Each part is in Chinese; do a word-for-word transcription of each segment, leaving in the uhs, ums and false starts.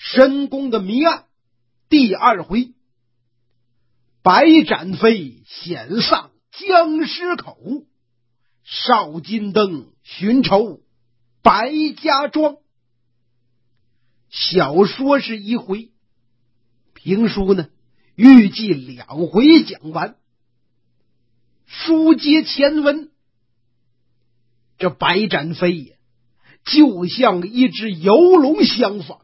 申公的谜案第二回，白斩飞险丧僵尸口，少金灯寻仇白家庄。小说是一回，评书呢预计两回讲完。书接前文，这白斩飞呀，就像一只游龙相仿，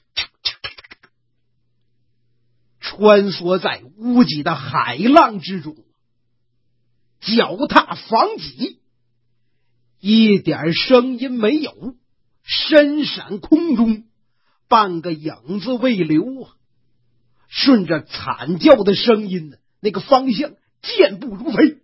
穿梭在无际的海浪之中，脚踏房脊，一点声音没有，身闪空中，半个影子未留啊！顺着惨叫的声音呢，那个方向健步如飞，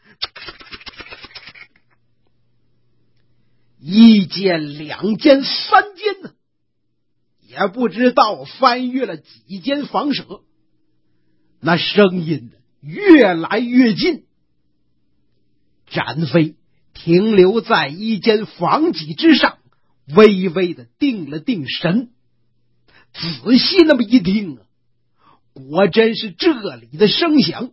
一间两间三间呢，也不知道翻越了几间房舍，那声音越来越近。展飞停留在一间房脊之上，微微的定了定神，仔细那么一听啊，果真是这里的声响。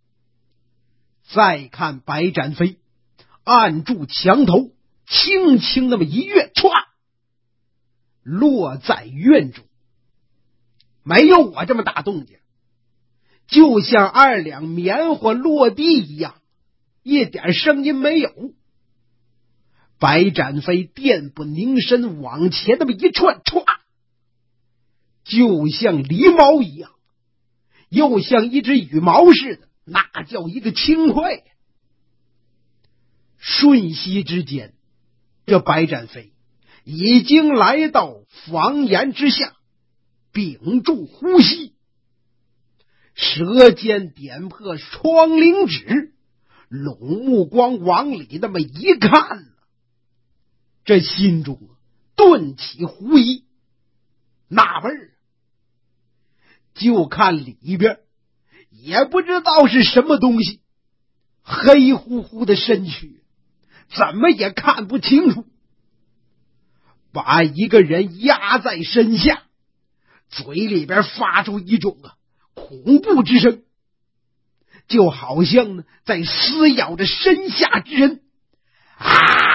再看白展飞按住墙头，轻轻那么一跃，歘，落在院中。没有我这么大动静，就像二两棉花落地一样，一点声音没有。白展飞垫步凝神往前那么一窜，歘，就像狸猫一样，又像一只羽毛似的，那叫一个轻快。瞬息之间，这白展飞已经来到房檐之下，屏住呼吸，舌尖点破窗棂纸，拢目光往里那么一看，这心中顿起狐疑，纳闷儿，就看里边也不知道是什么东西，黑乎乎的身躯怎么也看不清楚，把一个人压在身下，嘴里边发出一种啊恐怖之声，就好像呢在撕咬着身下之人。啊！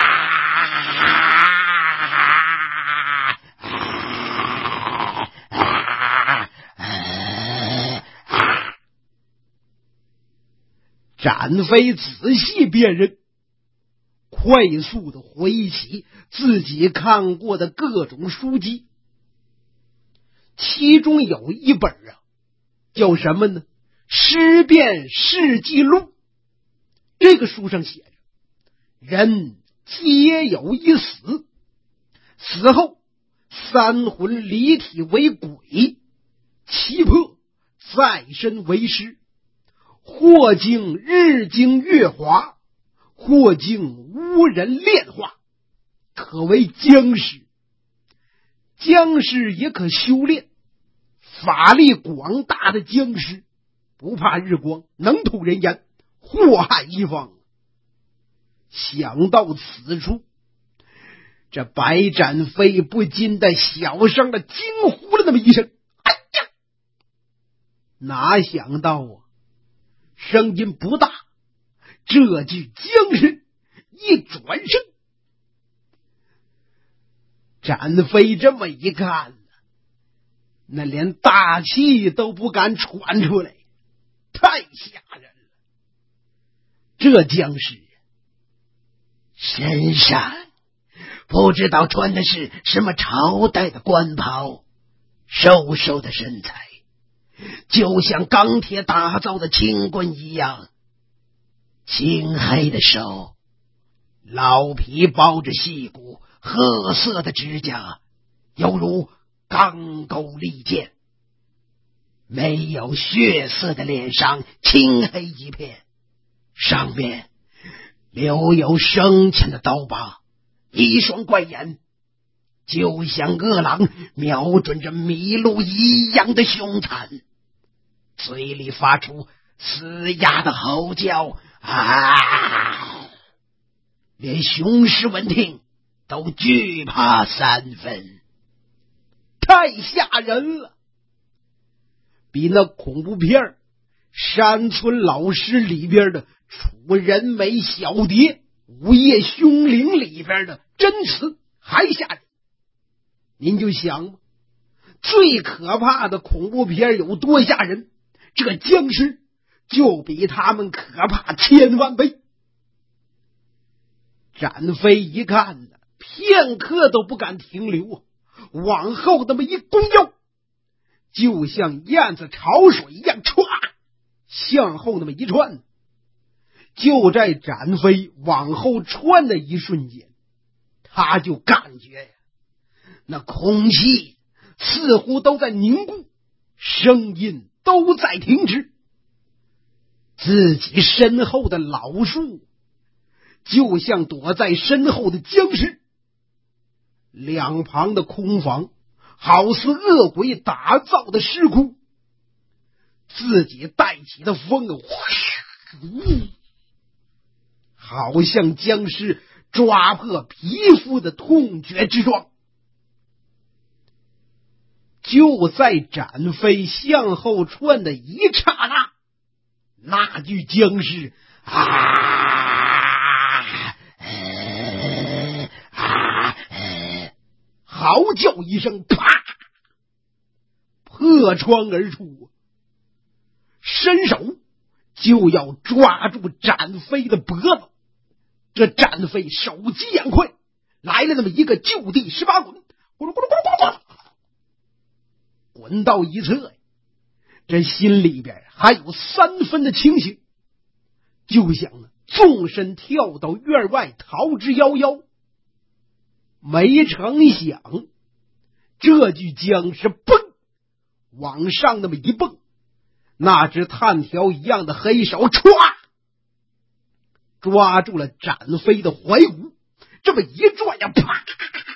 展飞仔细辨认，快速的回忆起自己看过的各种书籍，其中有一本啊，叫什么呢？尸变事记录。这个书上写着，人皆有一死，死后三魂离体为鬼，七魄再身为尸，或经日精月华，或经巫人炼化，可为僵尸。僵尸也可修炼，法力广大的僵尸不怕日光，能吐人烟，祸害一方。想到此处，这白展飞不禁的小声的惊呼了那么一声，哎呀！哪想到啊，声音不大，这具僵尸一转身，展飞这么一看，那连大气都不敢喘出来，太吓人了。这僵尸身上不知道穿的是什么朝代的官袍，瘦瘦的身材就像钢铁打造的轻棍一样，青黑的手，老皮包着细骨，褐色的指甲犹如钢钩利剑，没有血色的脸上青黑一片，上面留有生前的刀疤，一双怪眼就像饿狼瞄准着麋鹿一样的凶残，嘴里发出嘶哑的吼叫，啊！连雄狮闻听都惧怕三分。 太吓人了，比那恐怖片《山村老尸》里边的楚人美小蝶、午夜凶铃里边的真词还吓人。您就想吧，最可怕的恐怖片有多吓人，这僵尸就比他们可怕千万倍。展飞一看呢，片刻都不敢停留啊，往后那么一弓腰，就像燕子潮水一样，歘向后那么一窜。就在展飞往后窜的一瞬间，他就感觉呀，那空气似乎都在凝固，声音都在停止。自己身后的老树就像躲在身后的僵尸，两旁的空房好似恶鬼打造的尸窟，自己带起的风啊，好像僵尸抓破皮肤的痛觉之状。就在展飞向后窜的一刹那，那具僵尸啊呃啊呃嚎叫一声，啪，破窗而出，伸手就要抓住展飞的脖子。这展飞手疾眼快，来了那么一个就地十八滚，咕噜咕噜咕噜咕噜，滚到一侧，这心里边还有三分的清醒，就想呢纵身跳到院外逃之夭夭。没成想这具僵尸蹦往上那么一蹦，那只炭条一样的黑手歘抓住了展飞的怀骨，这么一转呀，啪，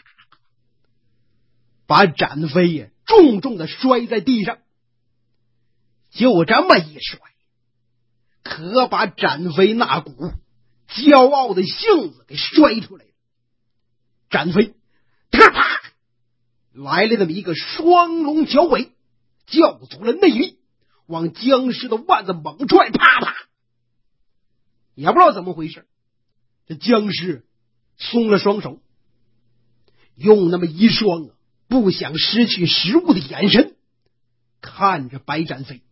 把展飞呀重重的摔在地上。就这么一摔，可把展飞那股骄傲的性子给摔出来了。展飞啪啪来了那么一个双龙脚尾，叫足了内力，往僵尸的腕子猛踹，啪啪，也不知道怎么回事，这僵尸松了双手，用那么一双啊不想失去食物的眼神看着白展飞。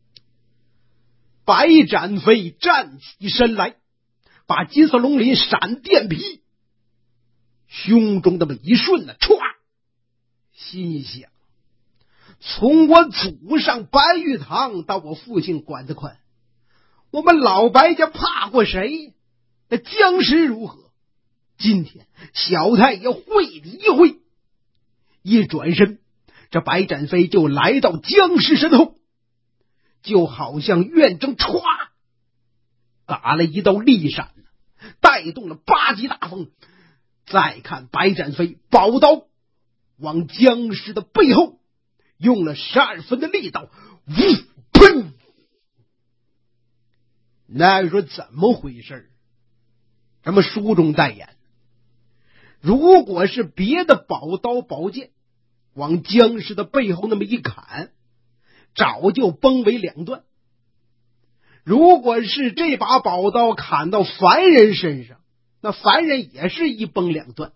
白展飞站起身来，把金色龙鳞闪电劈，胸中那么一瞬呢，歘，心想，从我祖上白玉堂到我父亲管得宽，我们老白家怕过谁？那僵尸如何？今天小太爷会你一回。一转身，这白展飞就来到僵尸身后，就好像远征歘打了一道利闪，带动了八级大风。再看白展飞宝刀往僵尸的背后用了十二分的力道，呜砰！那说怎么回事？咱们书中代言，如果是别的宝刀宝剑往僵尸的背后那么一砍，早就崩为两段。如果是这把宝刀砍到凡人身上，那凡人也是一崩两段。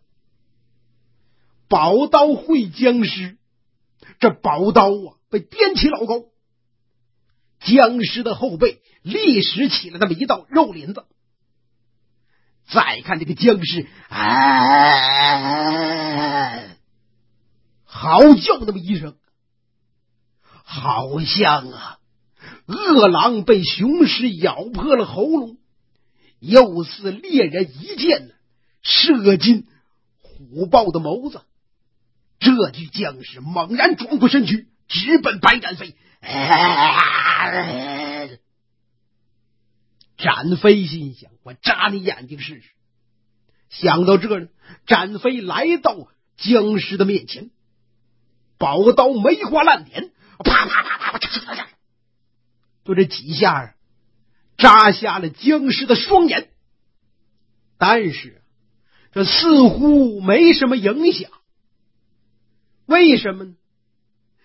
宝刀会僵尸，这宝刀啊被颠起老高，僵尸的后背立时起了那么一道肉鳞子。再看这个僵尸啊嚎叫那么一声，好像啊饿狼被雄狮咬破了喉咙，又似猎人一箭射进虎豹的眸子。这具僵尸猛然转过身躯，直奔白展飞。展飞心想，我扎你眼睛试试。想到这呢，展飞来到僵尸的面前，宝刀梅花烂点，啪啪啪啪啪，就这几下扎瞎了僵尸的双眼。但是这似乎没什么影响。为什么呢？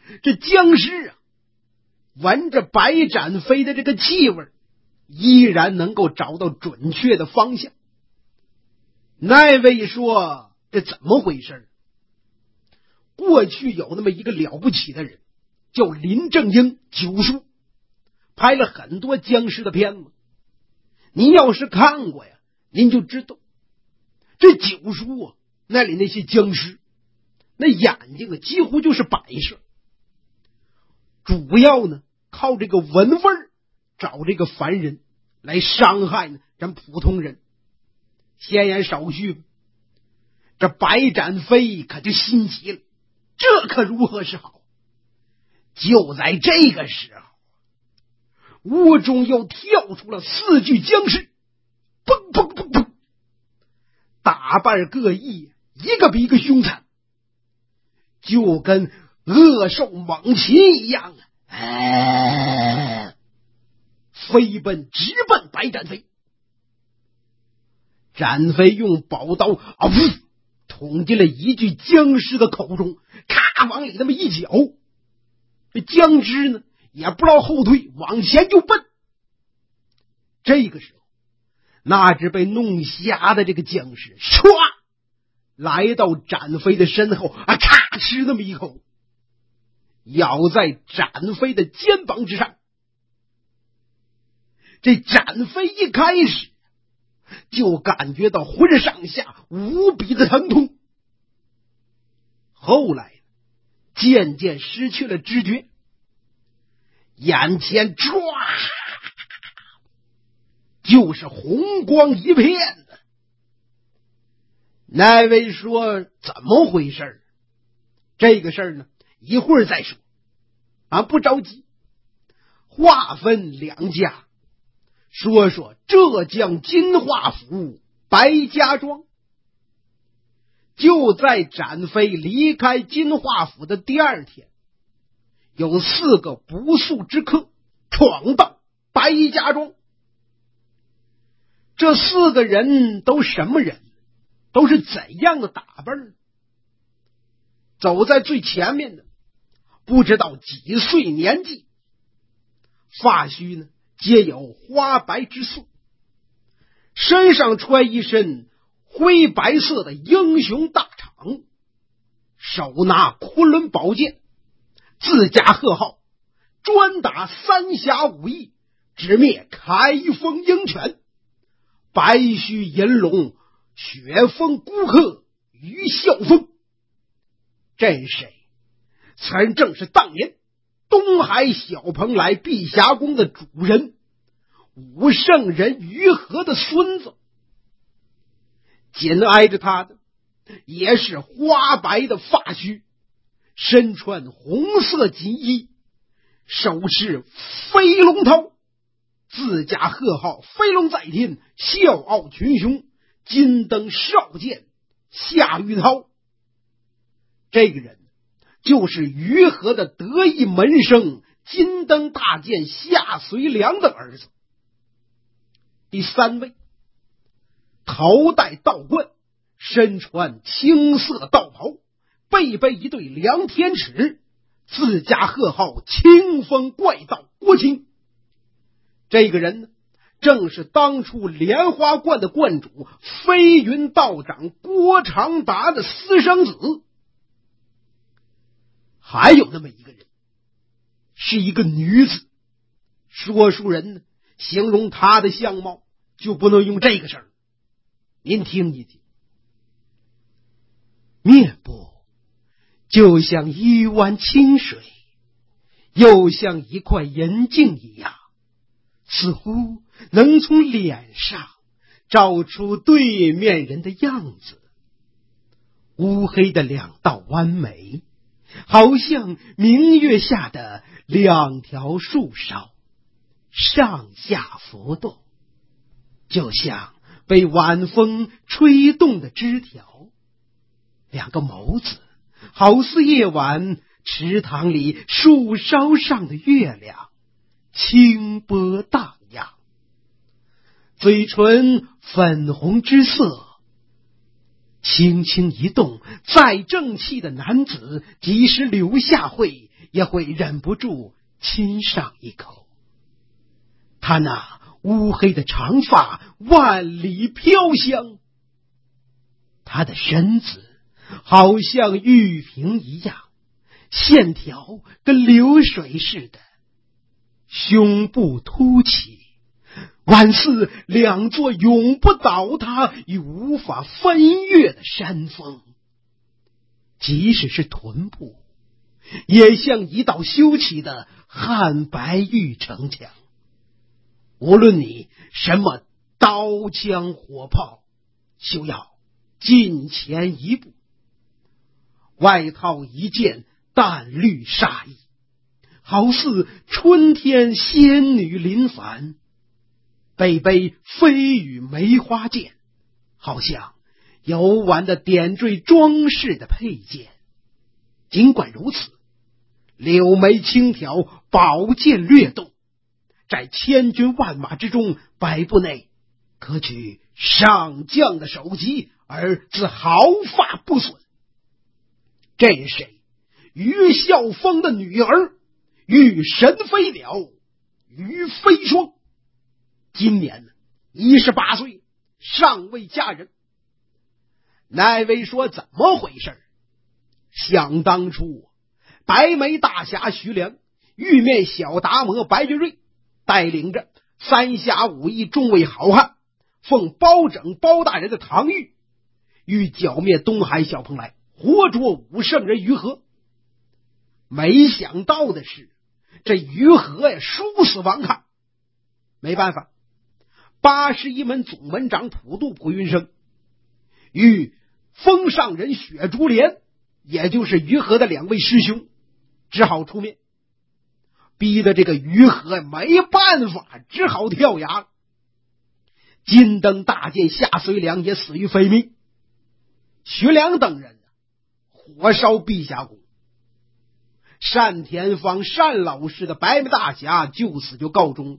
这僵尸啊，闻着白展飞的这个气味，依然能够找到准确的方向。那位说，这怎么回事？过去有那么一个了不起的人，叫林正英九叔，拍了很多僵尸的片子。您要是看过呀，您就知道这九叔啊，那里那些僵尸那眼睛啊几乎就是白色，主要呢靠这个闻味儿找这个凡人来伤害呢咱普通人。闲言少叙，这白展飞可就心急了，这可如何是好？就在这个时候，屋中又跳出了四具僵尸，砰砰砰砰，打扮各异，一个比一个凶残，就跟恶兽猛禽一样啊！哎，飞奔直奔白展飞。展飞用宝刀啊，噗，捅进了一具僵尸的口中，咔往里那么一搅，这僵尸呢也不知道后退，往前就奔。这个时候，那只被弄瞎的这个僵尸唰来到展飞的身后啊，咔吃那么一口，咬在展飞的肩膀之上。这展飞一开始就感觉到浑上下无比的疼痛，后来渐渐失去了知觉，眼前唰就是红光一片的。那位说怎么回事？这个事儿呢一会儿再说啊，不着急。话分两家，说说浙江金华府白家庄。就在展飞离开金华府的第二天，有四个不速之客闯到白家庄。这四个人都什么人？都是怎样的打扮呢？走在最前面的不知道几岁年纪，发须呢皆有花白之色，身上穿一身灰白色的英雄大氅，手拿昆仑宝剑，自家贺号专打三峡五义，直灭开封鹰犬，白须银龙雪峰孤客于啸风。这谁？曾正是当年东海小蓬莱碧霞宫的主人武圣人于和的孙子。紧挨着他的也是花白的发须，身穿红色锦衣，手持飞龙刀，自家贺号飞龙在天，笑傲群雄，金灯少剑夏玉涛。这个人就是于和的得意门生金灯大剑夏随良的儿子。第三位，头戴道冠，身穿青色道袍，背背一对量天尺，自家贺号清风怪盗郭青。这个人呢，正是当初莲花观的观主飞云道长郭长达的私生子。还有那么一个人，是一个女子，说书人呢形容她的相貌就不能用这个事儿，您听一听。面部就像一湾清水，又像一块银镜一样，似乎能从脸上照出对面人的样子。乌黑的两道弯眉，好像明月下的两条树梢，上下浮动，就像被晚风吹动的枝条。两个眸子好似夜晚池塘里树梢上的月亮，清波荡漾。嘴唇粉红之色，轻轻一动，再正气的男子即使柳下惠也会忍不住亲上一口。他那乌黑的长发万里飘香，他的身子好像玉瓶一样，线条跟流水似的，胸部凸起，宛似两座永不倒塌与无法翻越的山峰。即使是臀部，也像一道修起的汉白玉城墙。无论你什么刀枪火炮，休要近前一步。外套一件淡绿纱衣，好似春天仙女临凡；背背飞羽梅花剑，好像游玩的点缀装饰的佩剑。尽管如此，柳眉轻挑，宝剑略动，在千军万马之中，百步内可取上将的首级，而自毫发不损。这是谁？于孝峰的女儿，玉神飞鸟于飞霜，今年一十八岁，尚未嫁人。那位说怎么回事？想当初，白眉大侠徐良、玉面小达摩白云瑞带领着三侠五义众位好汉，奉包拯包大人的唐谕，欲剿灭东海小蓬莱，活捉武圣人于和。没想到的是，这于和呀殊死顽抗。没办法，八十一门总门长普渡蒲云生与封上人雪竹莲，也就是于和的两位师兄，只好出面，逼得这个于和没办法，只好跳崖。金灯大剑夏随良也死于非命，徐良等人火烧碧霞宫。单田芳单老师的白眉大侠就此就告终。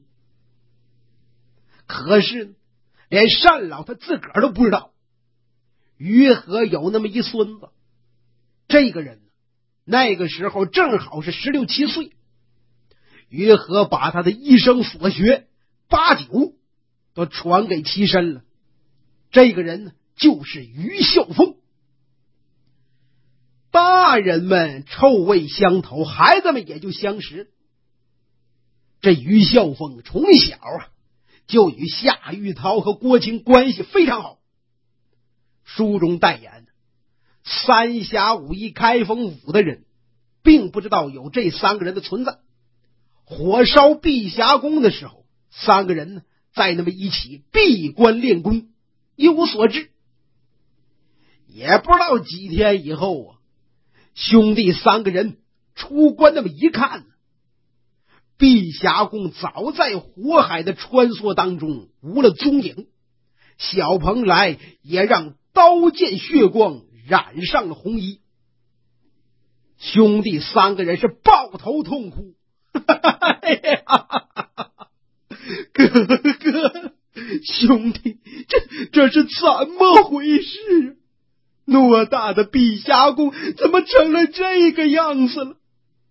可是连单老他自个儿都不知道，于和有那么一孙子，这个人那个时候正好是十六七岁。于和把他的一生所学八九都传给其身了。这个人就是于孝峰。大人们臭味相投，孩子们也就相识。这于孝峰从小啊就与夏玉涛和郭青关系非常好。书中代言三侠五义开封府的人并不知道有这三个人的存在。火烧碧霞宫的时候，三个人呢在那么一起闭关练功，一无所知。也不知道几天以后啊，兄弟三个人出关那么一看，碧霞宫早在火海的穿梭当中无了踪影，小蓬莱也让刀剑血光染上了红衣。兄弟三个人是抱头痛哭。哎呀，哥哥，兄弟，这这是怎么回事？偌大的碧霞宫怎么成了这个样子了？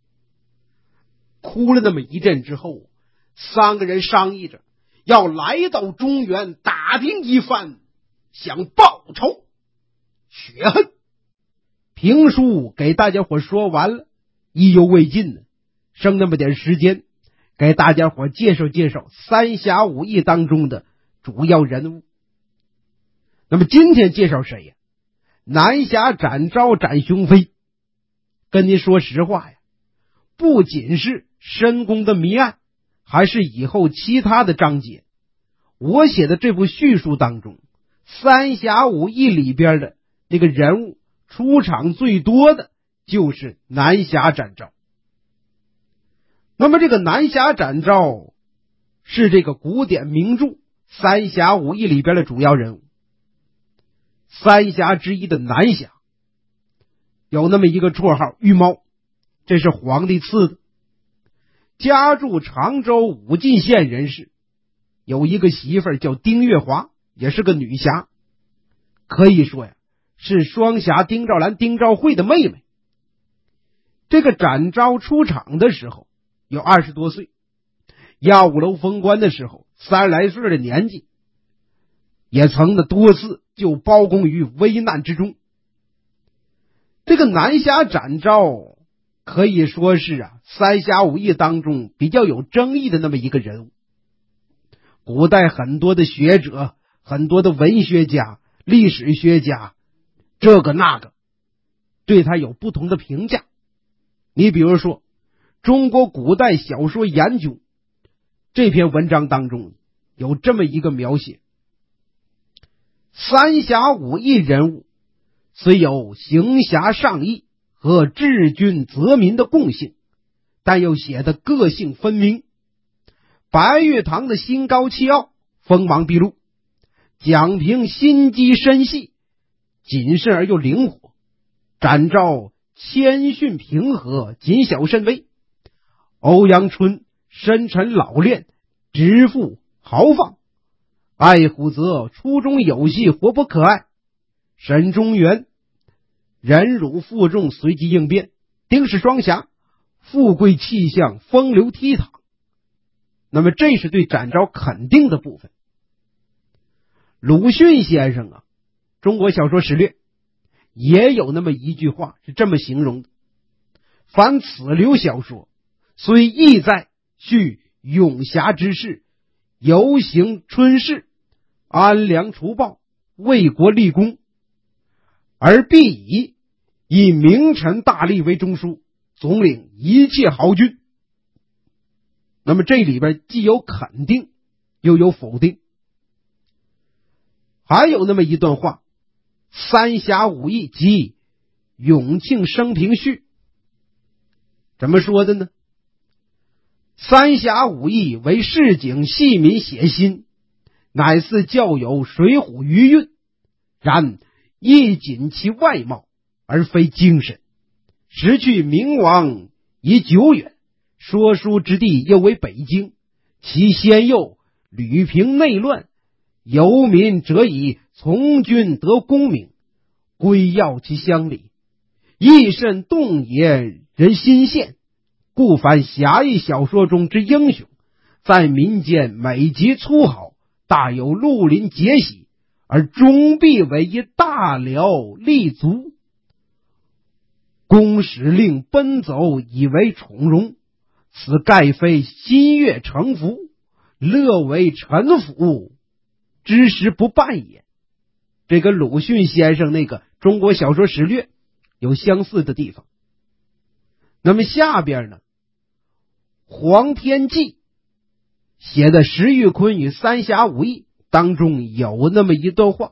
哭了那么一阵之后，三个人商议着要来到中原打听一番，想报仇雪恨。评书给大家伙说完了，意犹未尽呢，剩那么点时间，给大家伙介绍介绍三侠五义当中的主要人物。那么今天介绍谁呀？南侠展昭展雄飞。跟您说实话呀，不仅是申公的谜案，还是以后其他的章节，我写的这部叙述当中，三侠五义里边的那个人物出场最多的就是南侠展昭。那么这个南侠展昭是这个古典名著三侠五义里边的主要人物。三侠之一的南侠有那么一个绰号玉猫，这是皇帝赐的。家住常州武进县人士，有一个媳妇儿叫丁月华，也是个女侠，可以说呀是双侠丁兆兰丁兆慧的妹妹。 这个展昭出场的时候有二十多岁，耀武楼封官的时候三十来岁的年纪，也曾的多次就包公于危难之中。这个南侠展昭可以说是啊三侠五义当中比较有争议的那么一个人物。古代很多的学者，很多的文学家、历史学家，这个那个对他有不同的评价。你比如说中国古代小说研究这篇文章当中有这么一个描写，三侠五义人物虽有行侠仗义和治军泽民的共性，但又显得个性分明。白玉堂的心高气傲，锋芒毕露；蒋平心机深细，谨慎而又灵活；展昭谦逊平和，谨小慎微；欧阳春深沉老练，直腹豪放；艾虎则粗中有细，活泼可爱；沈中原忍辱负重，随机应变；丁氏双侠富贵气象，风流倜傥。那么这是对展昭肯定的部分。鲁迅先生啊，中国小说史略也有那么一句话是这么形容的：凡此流小说，虽意在叙永侠之事，游行春事，安良除暴，为国立功，而必以以名臣大利为中枢，总领一切豪军。那么这里边既有肯定又有否定。还有那么一段话，三侠五义及永庆生平序，怎么说的呢？三侠五义为市井戏民写心，乃似较有水浒余韵，然亦仅其外貌，而非精神。时去明王已久远，说书之地又为北京，其先幼屡平内乱，游民则以从军得功名，归要其乡里，亦甚动也人心弦。故凡侠义小说中之英雄，在民间美极粗豪，大有绿林节喜，而终必为一大辽立足。公使令奔走，以为宠荣，此盖非心悦诚服，乐为臣服之时不办也。这个鲁迅先生那个中国小说史略有相似的地方。那么下边呢，黄天骥写的石玉坤与三侠五义当中有那么一段话：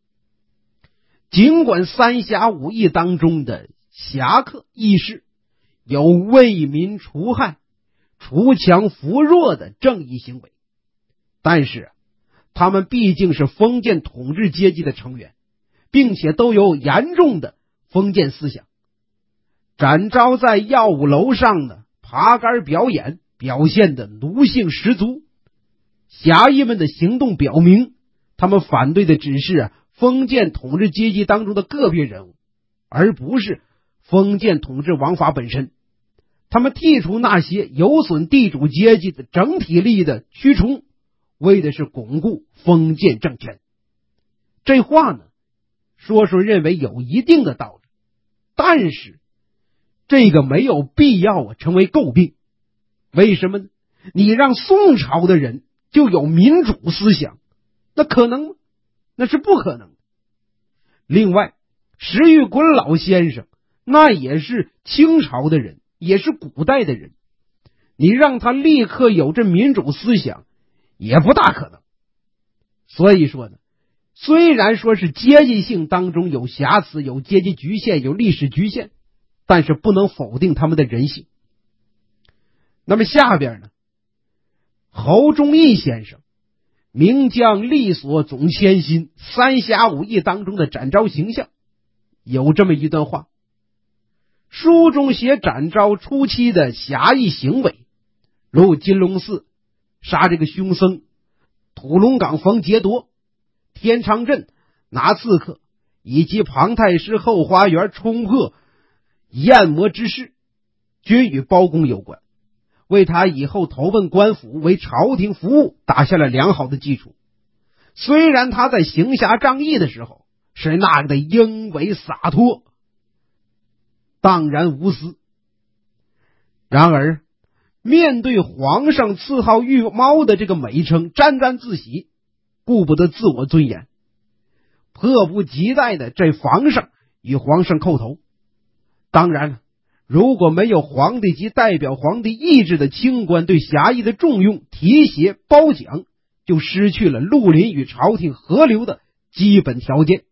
尽管三侠五义当中的侠客义士有为民除害、除强扶弱的正义行为，但是他们毕竟是封建统治阶级的成员，并且都有严重的封建思想。展昭在耀武楼上呢爬杆表演，表现的奴性十足。侠义们的行动表明，他们反对的只是啊封建统治阶级当中的个别人物，而不是封建统治王法本身。他们剔除那些有损地主阶级的整体利益的驱虫，为的是巩固封建政权。这话呢，说说认为有一定的道理，但是这个没有必要啊成为诟病。为什么呢？你让宋朝的人就有民主思想，那可能吗？那是不可能的。另外，石玉坤老先生那也是清朝的人，也是古代的人，你让他立刻有这民主思想也不大可能。所以说呢，虽然说是阶级性当中有瑕疵，有阶级局限，有历史局限，但是不能否定他们的人性。那么下边呢，侯忠义先生名将力所总谦心，三侠五义当中的展昭形象有这么一段话。书中写展昭初期的侠义行为，如金龙寺杀这个凶僧，土龙岗逢劫夺，天昌镇拿刺客，以及庞太师后花园冲破焰魔之事， 均与包公有关，为他以后投奔官府为朝廷服务打下了良好的基础。虽然他在行侠仗义的时候是那个的英伟洒脱，荡然无私，然而面对皇上赐号御猫的这个美称，沾沾自喜，顾不得自我尊严，迫不及待的在房上与皇上叩头。当然了，如果没有皇帝及代表皇帝意志的清官对侠义的重用、提携、褒奖，就失去了绿林与朝廷合流的基本条件。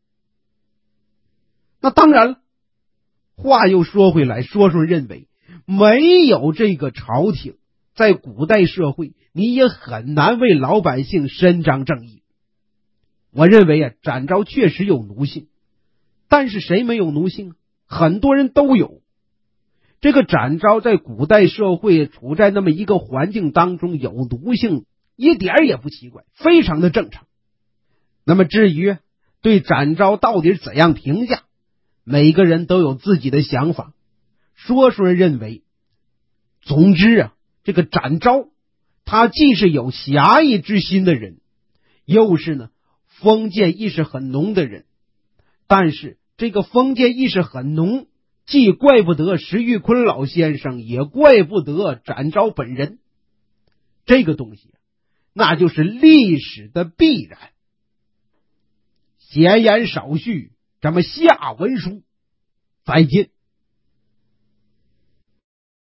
那当然了，话又说回来，说说认为没有这个朝廷，在古代社会你也很难为老百姓伸张正义。我认为啊，展昭确实有奴性，但是谁没有奴性？很多人都有。这个展昭在古代社会处在那么一个环境当中有奴性，一点也不奇怪，非常的正常。那么至于对展昭到底是怎样评价，每个人都有自己的想法。说书人认为，总之啊，这个展昭他既是有侠义之心的人，又是呢封建意识很浓的人。但是这个封建意识很浓，既怪不得石玉坤老先生，也怪不得展昭本人。这个东西那就是历史的必然。闲言少叙，咱们下文书再见。